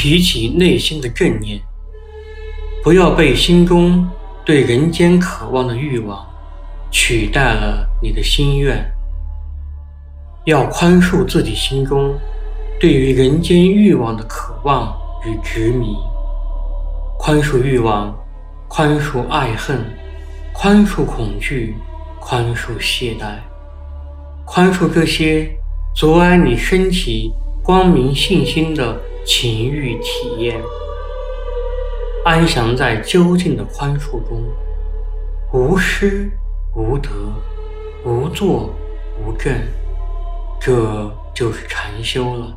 提起内心的正念，不要被心中对人间渴望的欲望取代了你的心愿。要宽恕自己心中对于人间欲望的渴望与执迷，宽恕欲望，宽恕爱恨，宽恕恐惧，宽恕懈怠，宽恕这些阻碍你升起光明信心的情欲体验。安详在究竟的宽恕中，无失无得，无作无证，这就是禅修了。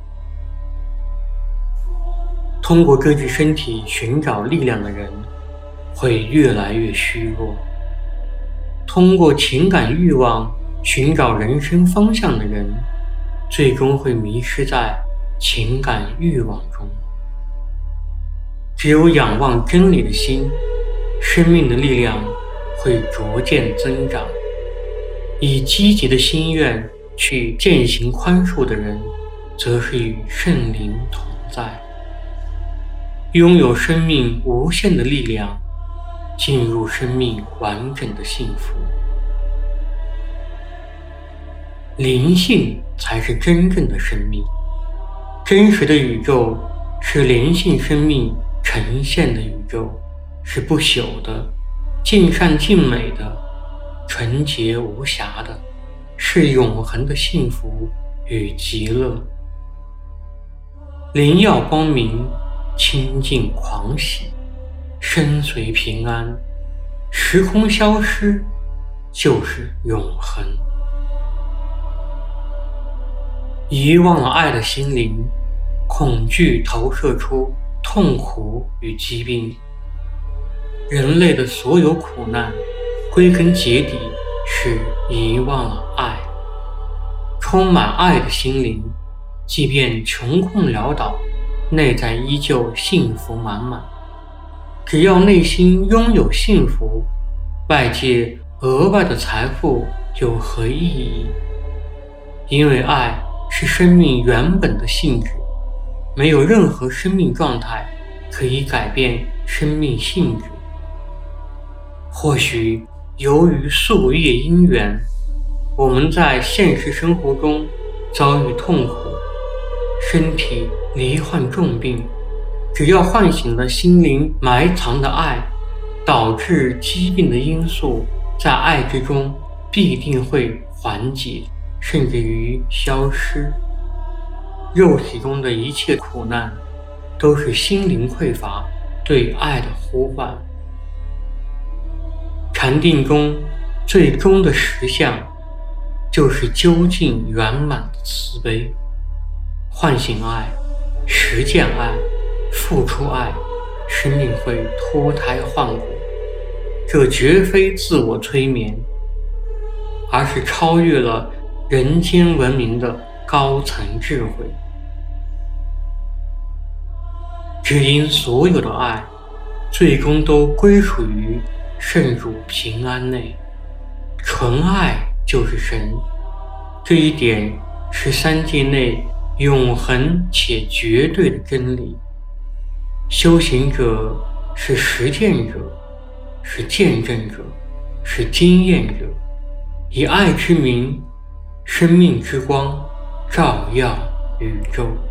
通过这具身体寻找力量的人，会越来越虚弱；通过情感欲望寻找人生方向的人，最终会迷失在情感欲望中。只有仰望真理的心，生命的力量会逐渐增长。以积极的心愿去践行宽恕的人，则是与圣灵同在，拥有生命无限的力量，进入生命完整的幸福。灵性才是真正的生命，真实的宇宙是灵性生命呈现的宇宙，是不朽的，尽善尽美的，纯洁无瑕的，是永恒的幸福与极乐。灵耀光明，清净狂喜，身随平安，时空消失就是永恒。遗忘了爱的心灵，恐惧投射出痛苦与疾病。人类的所有苦难，归根结底是遗忘了爱。充满爱的心灵，即便穷困潦倒，内在依旧幸福满满。只要内心拥有幸福，外界额外的财富有何意义？因为爱是生命原本的性质，没有任何生命状态可以改变生命性质。或许由于夙业因缘，我们在现实生活中遭遇痛苦，身体罹患重病，只要唤醒了心灵埋藏的爱，导致疾病的因素在爱之中必定会缓解，甚至于消失。肉体中的一切苦难，都是心灵匮乏对爱的呼唤。禅定中最终的实相，就是究竟圆满的慈悲。唤醒爱，实践爱，付出爱，生命会脱胎换骨。这绝非自我催眠，而是超越了人间文明的高层智慧。只因所有的爱，最终都归属于圣主平安内。纯爱就是神，这一点是三界内永恒且绝对的真理。修行者是实践者，是见证者，是经验者，以爱之名，生命之光照耀宇宙。